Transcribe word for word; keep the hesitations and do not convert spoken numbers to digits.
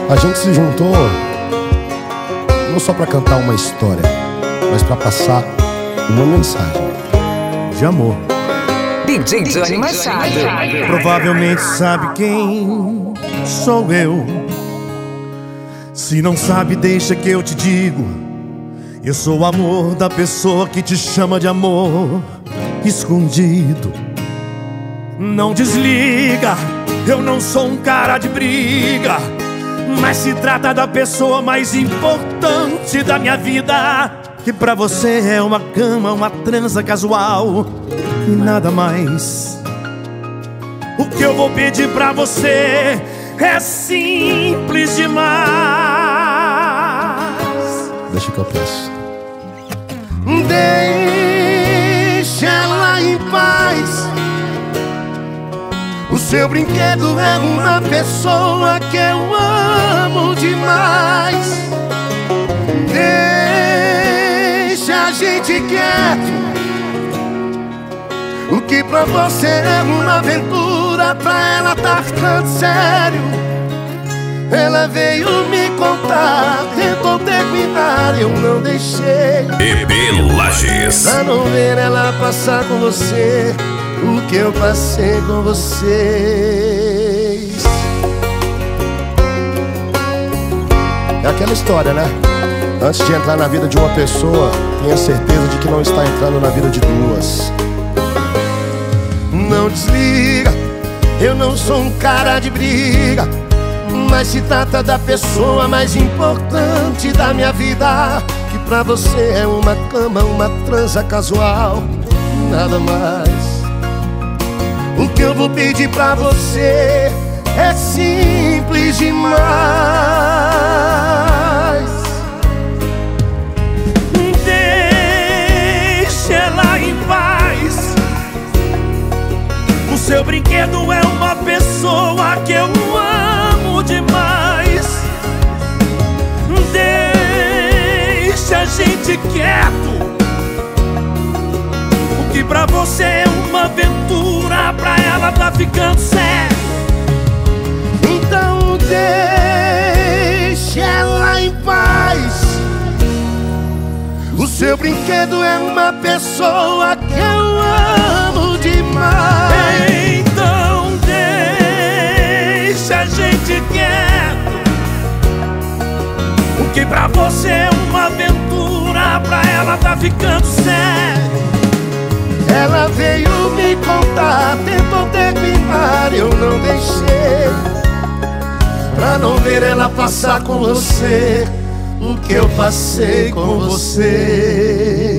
A gente se juntou não só pra cantar uma história, mas pra passar uma mensagem de amor. D J Johnny Machado. Provavelmente sabe quem sou eu. Se não sabe, deixa que eu te digo. Eu sou o amor da pessoa que te chama de amor escondido. Não desliga, eu não sou um cara de briga, mas se trata da pessoa mais importante da minha vida, que pra você é uma cama, uma transa casual e nada mais. O que eu vou pedir pra você é simples demais. Deixa que eu peço. Deixa ela em paz. O seu brinquedo é uma pessoa que eu amo demais. Deixa a gente quieto. O que pra você é uma aventura, pra ela tá ficando sério. Ela veio me contar, tentou terminar, eu não deixei. E B Lages. Pra não ver ela passar com você o que eu passei com vocês. É aquela história, né? Antes de entrar na vida de uma pessoa, tenha certeza de que não está entrando na vida de duas. Não desliga, eu não sou um cara de briga, mas se trata da pessoa mais importante da minha vida, que pra você é uma cama, uma transa casual, nada mais. O que eu vou pedir pra você é simples demais. Deixa ela em paz. O seu brinquedo é uma pessoa que eu amo demais. Deixa a gente quieto. O que pra você é uma aventura, pra ela tá ficando sério. Então deixa ela em paz. O seu brinquedo é uma pessoa que eu amo demais. Então deixa a gente quieto. O que pra você é uma aventura, pra ela tá ficando sério. Ela veio me contar, tentou terminar, eu não deixei. Pra não ver ela passar com você o que eu passei com você.